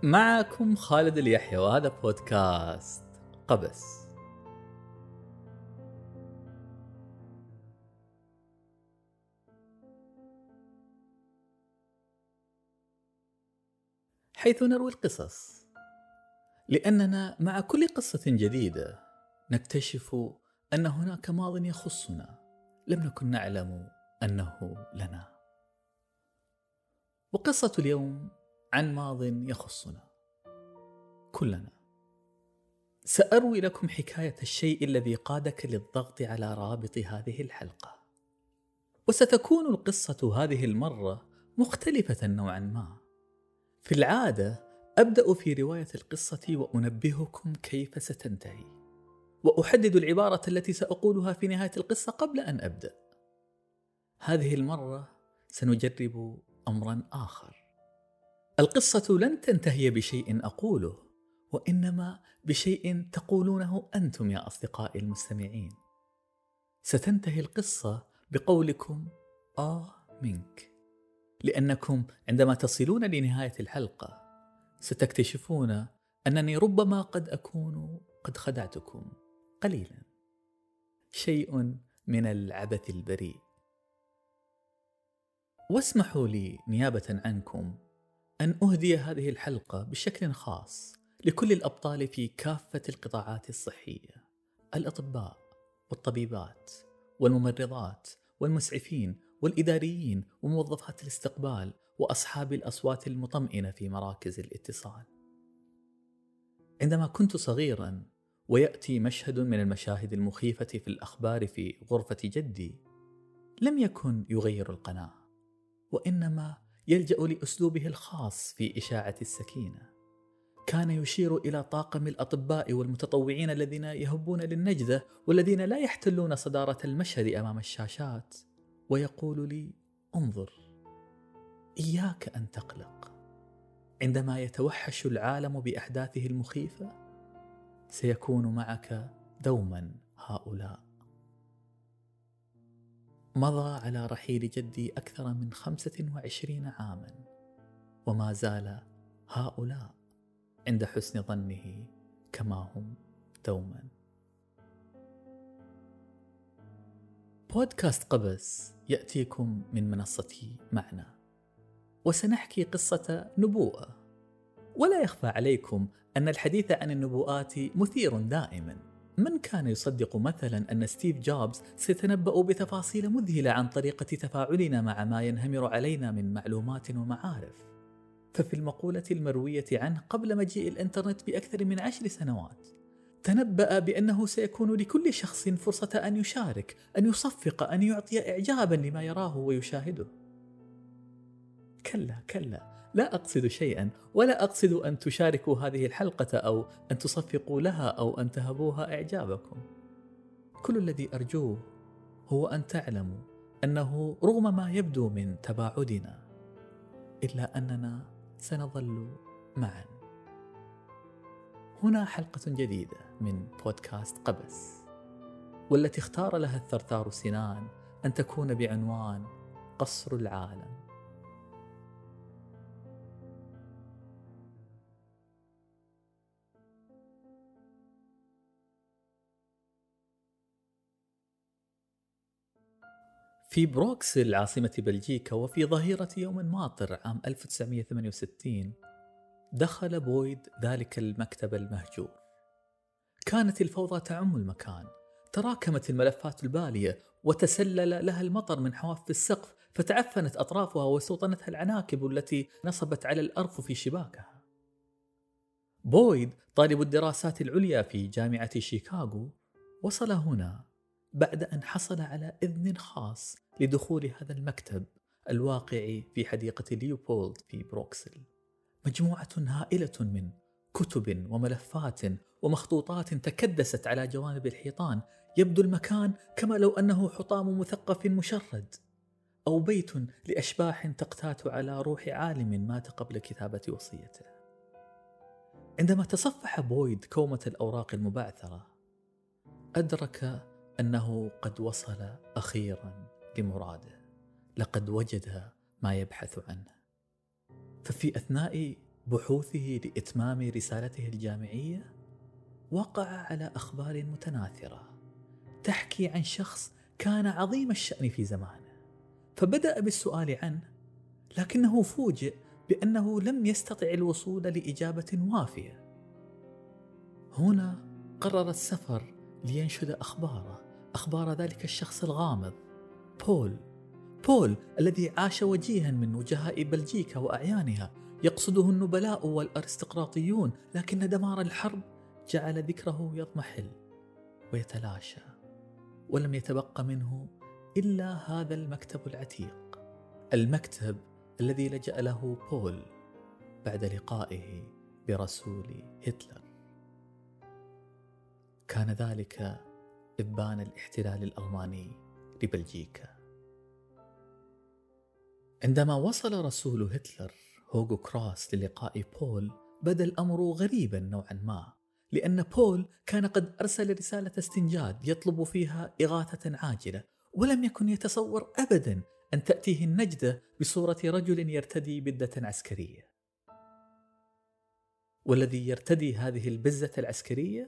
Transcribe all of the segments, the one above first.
معكم خالد اليحيى وهذا بودكاست قبس. حيث نروي القصص، لأننا مع كل قصة جديدة نكتشف أن هناك ماض يخصنا لم نكن نعلم أنه لنا. وقصة اليوم عن ماض يخصنا كلنا. سأروي لكم حكاية الشيء الذي قادك للضغط على رابط هذه الحلقة، وستكون القصة هذه المرة مختلفة نوعا ما. في العادة أبدأ في رواية القصة وأنبهكم كيف ستنتهي، وأحدد العبارة التي سأقولها في نهاية القصة قبل أن أبدأ. هذه المرة سنجرب أمرا آخر. القصة لن تنتهي بشيء أقوله، وإنما بشيء تقولونه أنتم يا أصدقائي المستمعين. ستنتهي القصة بقولكم منك، لأنكم عندما تصلون لنهاية الحلقة ستكتشفون أنني ربما قد أكون قد خدعتكم قليلا. شيء من العبث البريء. واسمحوا لي نيابة عنكم أن أهدي هذه الحلقة بشكل خاص لكل الأبطال في كافة القطاعات الصحية: الأطباء والطبيبات والممرضات والمسعفين والإداريين وموظفات الاستقبال وأصحاب الأصوات المطمئنة في مراكز الاتصال. عندما كنت صغيرا ويأتي مشهد من المشاهد المخيفة في الأخبار في غرفة جدي، لم يكن يغير القناة، وإنما يلجأ لأسلوبه الخاص في إشاعة السكينة. كان يشير إلى طاقم الأطباء والمتطوعين الذين يهبون للنجدة والذين لا يحتلون صدارة المشهد أمام الشاشات، ويقول لي: انظر، إياك أن تقلق. عندما يتوحش العالم بأحداثه المخيفة سيكون معك دوما هؤلاء. مضى على رحيل جدي أكثر من 25 عاما، وما زال هؤلاء عند حسن ظنه كما هم دوما. بودكاست قبس يأتيكم من منصتي معنا، وسنحكي قصة نبوءة. ولا يخفى عليكم أن الحديث عن النبوءات مثير دائما. من كان يصدق مثلا أن ستيف جوبز سيتنبأ بتفاصيل مذهلة عن طريقة تفاعلنا مع ما ينهمر علينا من معلومات ومعارف؟ ففي المقولة المروية عنه قبل مجيء الإنترنت بأكثر من 10 سنوات تنبأ بأنه سيكون لكل شخص فرصة أن يشارك، أن يصفق، أن يعطي إعجابا لما يراه ويشاهده. كلا، لا أقصد شيئا، ولا أقصد أن تشاركوا هذه الحلقة أو أن تصفقوا لها أو أن تهبوها إعجابكم. كل الذي أرجوه هو أن تعلموا أنه رغم ما يبدو من تباعدنا إلا أننا سنظل معا. هنا حلقة جديدة من بودكاست قبس، والتي اختار لها الثرثار سنان أن تكون بعنوان قصر العالم. في بروكسل عاصمة بلجيكا، وفي ظهيرة يوم ماطر عام 1968، دخل بويد ذلك المكتب المهجور. كانت الفوضى تعم المكان، تراكمت الملفات البالية وتسلل لها المطر من حواف السقف، فتعفنت أطرافها واستوطنتها العناكب التي نصبت على الأرفف في شباكها. بويد طالب الدراسات العليا في جامعة شيكاغو وصل هنا بعد أن حصل على إذن خاص لدخول هذا المكتب الواقع في حديقة ليوبولد في بروكسل. مجموعة هائلة من كتب وملفات ومخطوطات تكدست على جوانب الحيطان. يبدو المكان كما لو أنه حطام مثقف مشرد، أو بيت لأشباح تقتات على روح عالم مات قبل كتابة وصيته. عندما تصفح بويد كومة الأوراق المبعثرة أدرك أنه قد وصل أخيرا لمراده. لقد وجد ما يبحث عنه. ففي أثناء بحوثه لإتمام رسالته الجامعية وقع على أخبار متناثرة تحكي عن شخص كان عظيم الشأن في زمانه، فبدأ بالسؤال عنه، لكنه فوجئ بأنه لم يستطع الوصول لإجابة وافية. هنا قرر السفر لينشد أخبار ذلك الشخص الغامض، بول الذي عاش وجيها من وجهاء بلجيكا وأعيانها يقصده النبلاء والأرستقراطيون، لكن دمار الحرب جعل ذكره يضمحل ويتلاشى، ولم يتبقى منه إلا هذا المكتب العتيق، المكتب الذي لجأ له بول بعد لقائه برسول هتلر. كان ذلك إبان الاحتلال الألماني لبلجيكا. عندما وصل رسول هتلر هوغو كراس للقاء بول بدا الأمر غريبا نوعا ما، لأن بول كان قد أرسل رسالة استنجاد يطلب فيها إغاثة عاجلة، ولم يكن يتصور أبدا أن تأتيه النجدة بصورة رجل يرتدي بدة عسكرية. والذي يرتدي هذه البزة العسكرية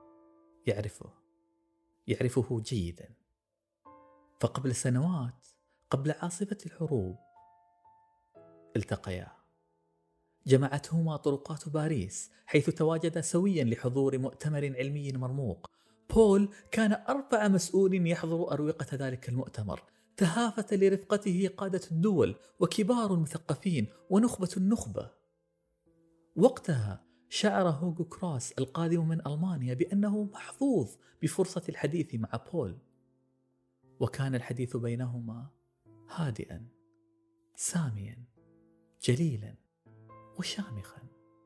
يعرفه جيدا، فقبل سنوات، قبل عاصفة الحروب، التقيا، جمعتهما طرقات باريس حيث تواجدا سويا لحضور مؤتمر علمي مرموق. بول كان أرفع مسؤول يحضر أروقة ذلك المؤتمر، تهافت لرفقته قادة الدول وكبار المثقفين ونخبة النخبة. وقتها شعر هوغو كراس القادم من ألمانيا بأنه محظوظ بفرصة الحديث مع بول، وكان الحديث بينهما هادئا ساميا جليلا وشامخا.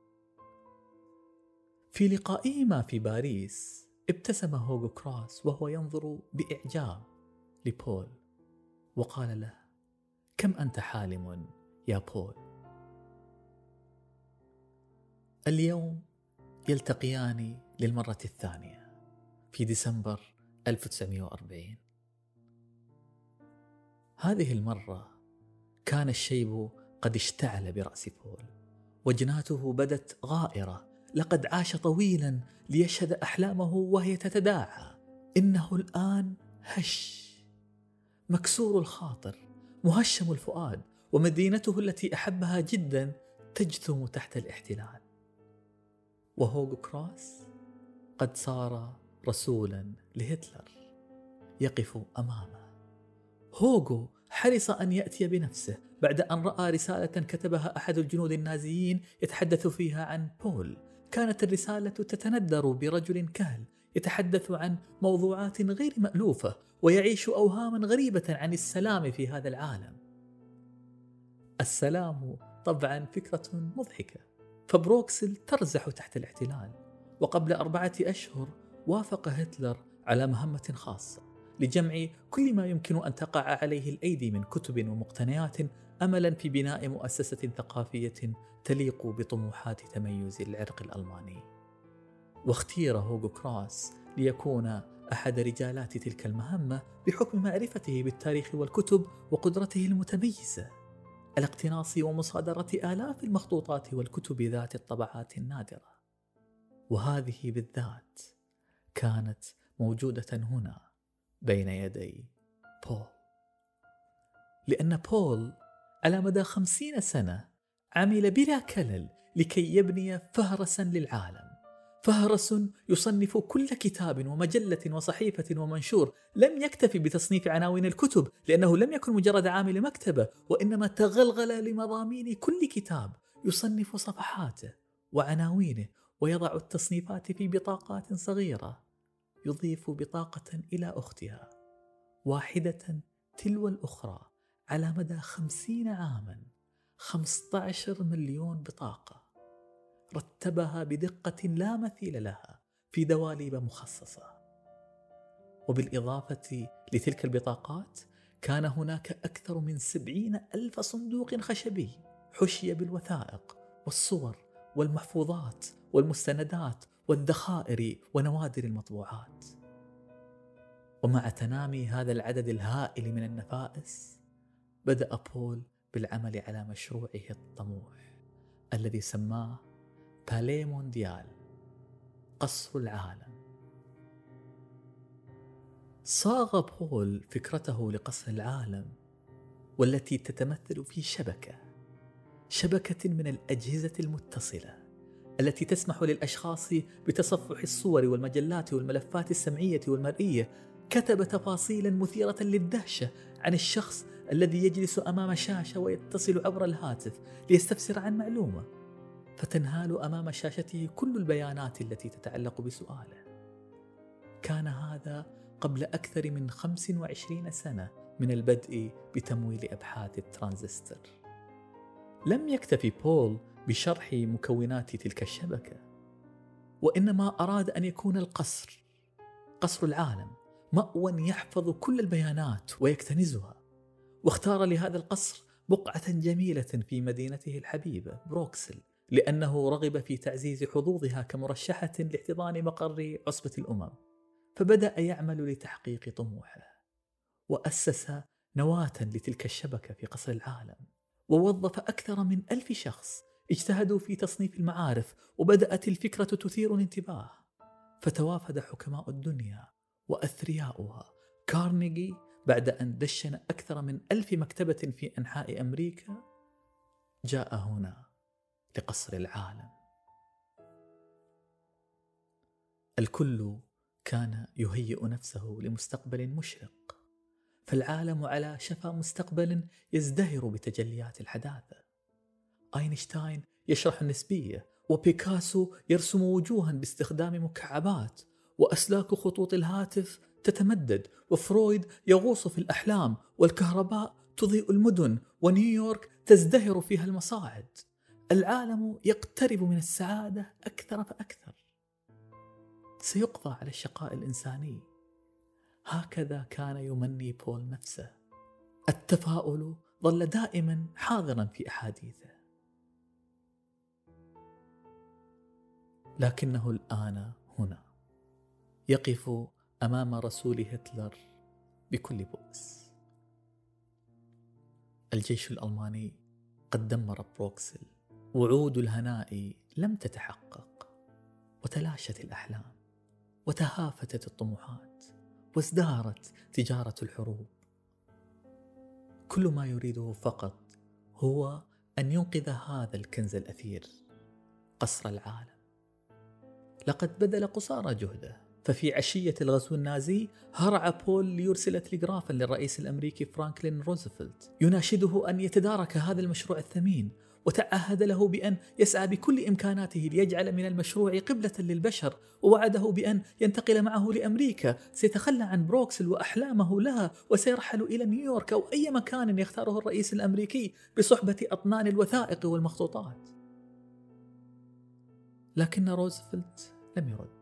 في لقائهما في باريس ابتسم هوغو كراس وهو ينظر بإعجاب لبول، وقال له: كم أنت حالم يا بول. اليوم يلتقيان للمرة الثانية في ديسمبر 1940. هذه المرة كان الشيب قد اشتعل برأس بول، وجناته بدت غائرة، لقد عاش طويلا ليشهد أحلامه وهي تتداعى. إنه الآن هش، مكسور الخاطر، مهشم الفؤاد، ومدينته التي أحبها جدا تجثم تحت الاحتلال. وهوغو كراس قد صار رسولا لهتلر يقف أمامه. هوغو حرص أن يأتي بنفسه بعد أن رأى رسالة كتبها أحد الجنود النازيين يتحدث فيها عن بول. كانت الرسالة تتندر برجل كهل يتحدث عن موضوعات غير مألوفة ويعيش أوهاما غريبة عن السلام في هذا العالم. السلام طبعا فكرة مضحكة، فبروكسل ترزح تحت الاحتلال، وقبل 4 أشهر وافق هتلر على مهمة خاصة لجمع كل ما يمكن أن تقع عليه الأيدي من كتب ومقتنيات، أملا في بناء مؤسسة ثقافية تليق بطموحات تميز العرق الألماني. واختير هوغو كراس ليكون أحد رجالات تلك المهمة بحكم معرفته بالتاريخ والكتب وقدرته المتميزة على اقتناص ومصادرة آلاف المخطوطات والكتب ذات الطبعات النادرة. وهذه بالذات كانت موجودة هنا بين يدي بول، لأن بول على مدى 50 سنة عمل بلا كلل لكي يبني فهرسا للعالم، فهرس يصنف كل كتاب ومجلة وصحيفة ومنشور. لم يكتفي بتصنيف عناوين الكتب، لأنه لم يكن مجرد عامل مكتبة، وإنما تغلغل لمضامين كل كتاب، يصنف صفحاته وعناوينه ويضع التصنيفات في بطاقات صغيرة، يضيف بطاقة إلى أختها، واحدة تلو الأخرى على مدى 50 عاما، 15 مليون بطاقة رتبها بدقة لا مثيل لها في دواليب مخصصة. وبالإضافة لتلك البطاقات كان هناك أكثر من 70,000 صندوق خشبي حشي بالوثائق والصور والمحفوظات والمستندات والذخائر ونوادر المطبوعات. ومع تنامي هذا العدد الهائل من النفائس بدأ بول بالعمل على مشروعه الطموح، الذي سماه باليه مونديال، قصر العالم. صاغ بول فكرته لقصر العالم، والتي تتمثل في شبكة من الأجهزة المتصلة التي تسمح للأشخاص بتصفح الصور والمجلات والملفات السمعية والمرئية. كتب تفاصيلا مثيرة للدهشة عن الشخص الذي يجلس أمام شاشة ويتصل عبر الهاتف ليستفسر عن معلومة، فتنهال أمام شاشته كل البيانات التي تتعلق بسؤاله. كان هذا قبل أكثر من 25 سنة من البدء بتمويل أبحاث الترانزستور. لم يكتفي بول بشرح مكونات تلك الشبكة، وإنما أراد أن يكون قصر العالم مأوى يحفظ كل البيانات ويكتنزها، واختار لهذا القصر بقعة جميلة في مدينته الحبيبة بروكسل، لأنه رغب في تعزيز حظوظها كمرشحة لاحتضان مقر عصبة الأمم. فبدأ يعمل لتحقيق طموحه، وأسس نواة لتلك الشبكة في قصر العالم، ووظف أكثر من 1000 شخص اجتهدوا في تصنيف المعارف، وبدأت الفكرة تثير الانتباه. فتوافد حكماء الدنيا وأثرياؤها كارنيجي بعد أن دشن أكثر من 1000 مكتبة في أنحاء أمريكا. جاء هنا لقصر العالم. الكل كان يهيئ نفسه لمستقبل مشرق، فالعالم على شفا مستقبل يزدهر بتجليات الحداثة. أينشتاين يشرح النسبية، وبيكاسو يرسم وجوها باستخدام مكعبات، وأسلاك خطوط الهاتف تتمدد، وفرويد يغوص في الأحلام، والكهرباء تضيء المدن، ونيويورك تزدهر فيها المصاعد. العالم يقترب من السعادة أكثر فأكثر. سيقضى على الشقاء الإنساني. هكذا كان يمني بول نفسه. التفاؤل ظل دائما حاضرا في أحاديثه، لكنه الآن هنا يقف أمام رسول هتلر بكل بؤس. الجيش الألماني قد دمر بروكسل، وعود الهناء لم تتحقق، وتلاشت الأحلام، وتهافتت الطموحات، وازدهرت تجارة الحروب. كل ما يريده فقط هو أن ينقذ هذا الكنز الأثير، قصر العالم. لقد بذل قصارى جهده، ففي عشية الغزو النازي هرع بول ليرسل تلغرافا للرئيس الأمريكي فرانكلين روزفلت يناشده أن يتدارك هذا المشروع الثمين، وتعهد له بأن يسعى بكل إمكاناته ليجعل من المشروع قبلة للبشر، ووعده بأن ينتقل معه لأمريكا، سيتخلى عن بروكسل وأحلامه لها، وسيرحل إلى نيويورك أو أي مكان يختاره الرئيس الأمريكي بصحبة أطنان الوثائق والمخطوطات. لكن روزفلت لم يرد،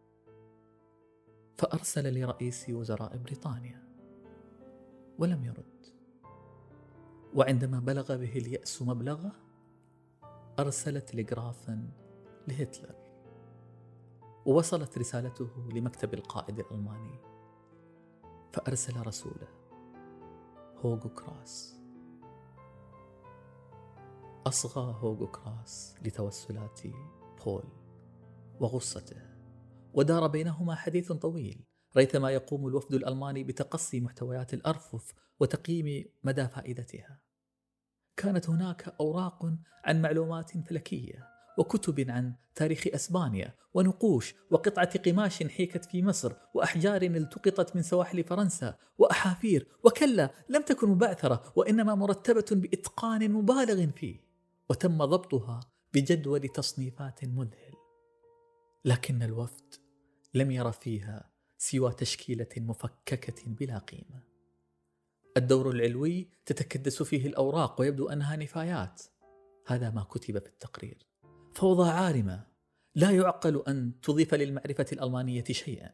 فأرسل لرئيس وزراء بريطانيا ولم يرد. وعندما بلغ به اليأس مبلغه أرسل تلغرافا لهتلر، ووصلت رسالته لمكتب القائد الألماني، فأرسل رسوله هوغو كراس. أصغى هوغو كراس لتوسلات بول وغصته، ودار بينهما حديث طويل ريثما يقوم الوفد الألماني بتقصي محتويات الأرفف وتقييم مدى فائدتها. كانت هناك أوراق عن معلومات فلكية، وكتب عن تاريخ أسبانيا، ونقوش، وقطعة قماش حيكت في مصر، وأحجار التقطت من سواحل فرنسا، وأحافير، وكلا لم تكن مبعثرة، وإنما مرتبة بإتقان مبالغ فيه، وتم ضبطها بجدول تصنيفات مذهل. لكن الوفد لم ير فيها سوى تشكيلة مفككة بلا قيمة. الدور العلوي تتكدس فيه الأوراق ويبدو أنها نفايات. هذا ما كتب في التقرير. فوضى عارمة لا يعقل أن تضيف للمعرفة الألمانية شيئا.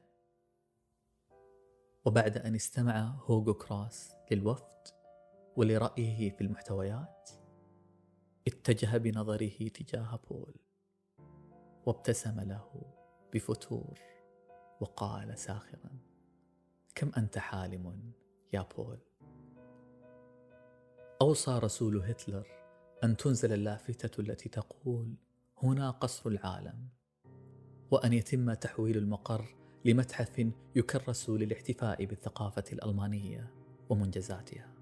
وبعد أن استمع هوغو كراس للوفد ولرأيه في المحتويات، اتجه بنظره تجاه بول، وابتسم له بفتور، وقال ساخرا: كم أنت حالم يا بول. أوصى رسول هتلر أن تنزل اللافتة التي تقول هنا قصر العالم، وأن يتم تحويل المقر لمتحف يكرس للاحتفاء بالثقافة الألمانية ومنجزاتها.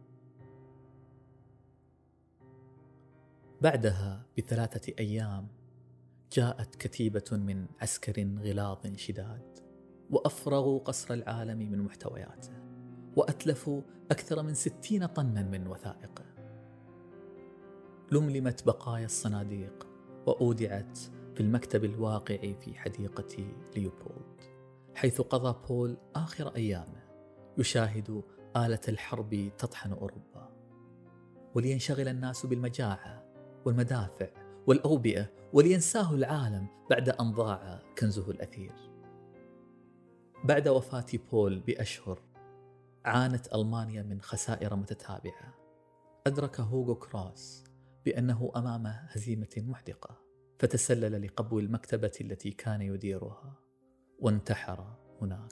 بعدها ب3 أيام جاءت كتيبة من عسكر غلاظ شداد، وأفرغوا قصر العالم من محتوياته، وأتلفوا أكثر من 60 طنا من وثائقه. لملمت بقايا الصناديق وأودعت في المكتب الواقع في حديقة ليوبولد، حيث قضى بول آخر أيامه يشاهد آلة الحرب تطحن أوروبا، ولينشغل الناس بالمجاعة والمدافع والأوبئة، ولينساه العالم بعد أن ضاع كنزه الأثير. بعد وفاة بول بأشهر عانت ألمانيا من خسائر متتابعة. أدرك هوغو كراس بأنه أمام هزيمة محدقة، فتسلل لقبو المكتبة التي كان يديرها وانتحر هناك.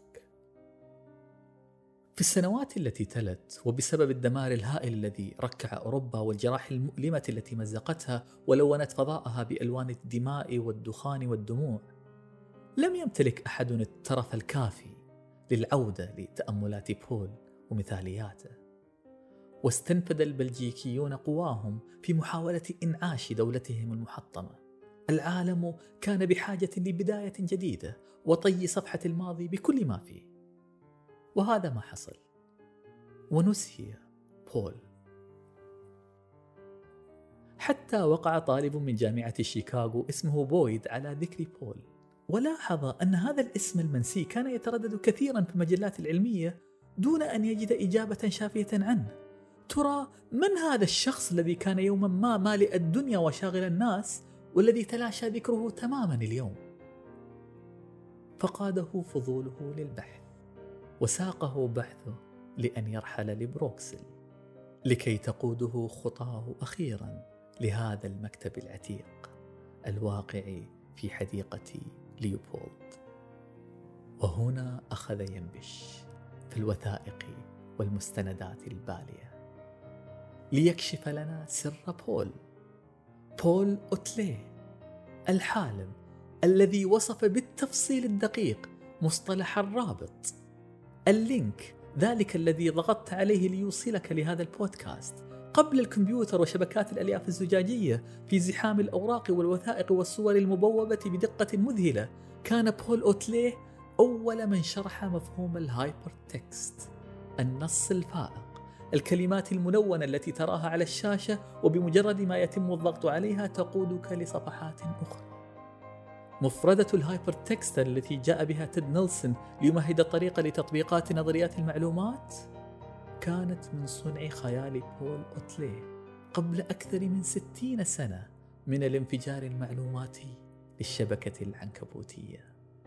في السنوات التي تلت، وبسبب الدمار الهائل الذي ركع أوروبا والجراح المؤلمة التي مزقتها ولونت فضاءها بألوان الدماء والدخان والدموع، لم يمتلك أحد الترف الكافي للعودة لتأملات بول ومثالياته. واستنفد البلجيكيون قواهم في محاولة إنعاش دولتهم المحطمة. العالم كان بحاجة لبداية جديدة وطي صفحة الماضي بكل ما فيه، وهذا ما حصل، ونسي بول. حتى وقع طالب من جامعة شيكاغو اسمه بويد على ذكر بول، ولاحظ أن هذا الاسم المنسي كان يتردد كثيرا في المجلات العلمية دون أن يجد إجابة شافية عنه. ترى من هذا الشخص الذي كان يوما ما مالئ الدنيا وشاغل الناس، والذي تلاشى ذكره تماما اليوم؟ فقاده فضوله للبحث، وساقه بحثه لأن يرحل لبروكسل لكي تقوده خطاه أخيرا لهذا المكتب العتيق الواقع في حديقة ليوبولد. وهنا أخذ ينبش في الوثائق والمستندات البالية ليكشف لنا سر بول أوتليه، الحالم الذي وصف بالتفصيل الدقيق مصطلح الرابط، اللينك، ذلك الذي ضغطت عليه ليوصلك لهذا البودكاست قبل الكمبيوتر وشبكات الألياف الزجاجية في زحام الأوراق والوثائق والصور المبوبة بدقة مذهلة. كان بول أوتليه أول من شرح مفهوم الهايبر تكست، النص الفائق، الكلمات الملونة التي تراها على الشاشة وبمجرد ما يتم الضغط عليها تقودك لصفحات أخرى. مفردة الهايبر تكست التي جاء بها تيد نيلسون ليمهد الطريق لتطبيقات نظريات المعلومات كانت من صنع خيال بول أوتليه قبل أكثر من 60 سنة من الانفجار المعلوماتي للشبكة العنكبوتية.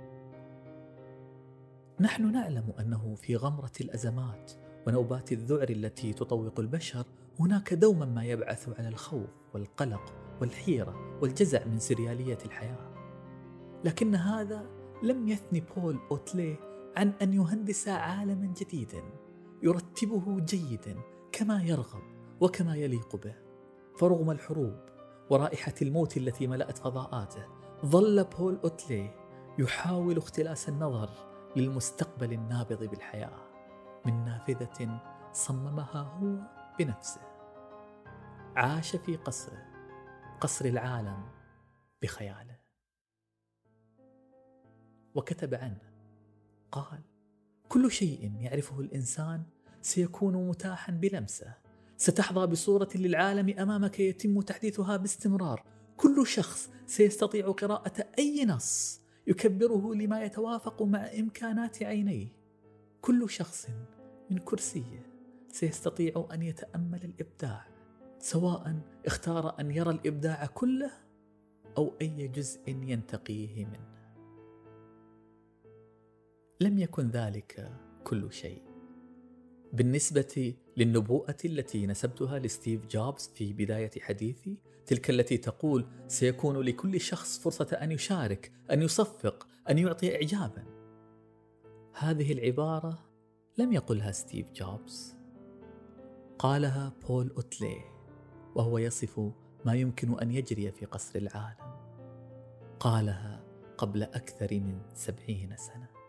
نحن نعلم أنه في غمرة الأزمات ونوبات الذعر التي تطوق البشر هناك دوما ما يبعث على الخوف والقلق والحيرة والجزع من سريالية الحياة. لكن هذا لم يثني بول أوتليه عن أن يهندس عالما جديدا يرتبه جيدا كما يرغب وكما يليق به. فرغم الحروب ورائحة الموت التي ملأت فضاءاته، ظل بول أوتليه يحاول اختلاس النظر للمستقبل النابض بالحياة من نافذة صممها هو بنفسه. عاش في قصره، قصر العالم بخياله، وكتب عنه. قال: كل شيء يعرفه الإنسان سيكون متاحا بلمسه، ستحظى بصورة للعالم أمامك يتم تحديثها باستمرار. كل شخص سيستطيع قراءة أي نص يكبره لما يتوافق مع إمكانات عينيه. كل شخص من كرسيه سيستطيع أن يتأمل الإبداع، سواء اختار أن يرى الإبداع كله أو أي جزء ينتقيه منه. لم يكن ذلك كل شيء. بالنسبة للنبوءة التي نسبتها لستيف جوبز في بداية حديثي، تلك التي تقول سيكون لكل شخص فرصة أن يشارك، أن يصفق، أن يعطي إعجابا، هذه العبارة لم يقلها ستيف جوبز، قالها بول أوتليه وهو يصف ما يمكن أن يجري في قصر العالم. قالها قبل أكثر من 70 سنة.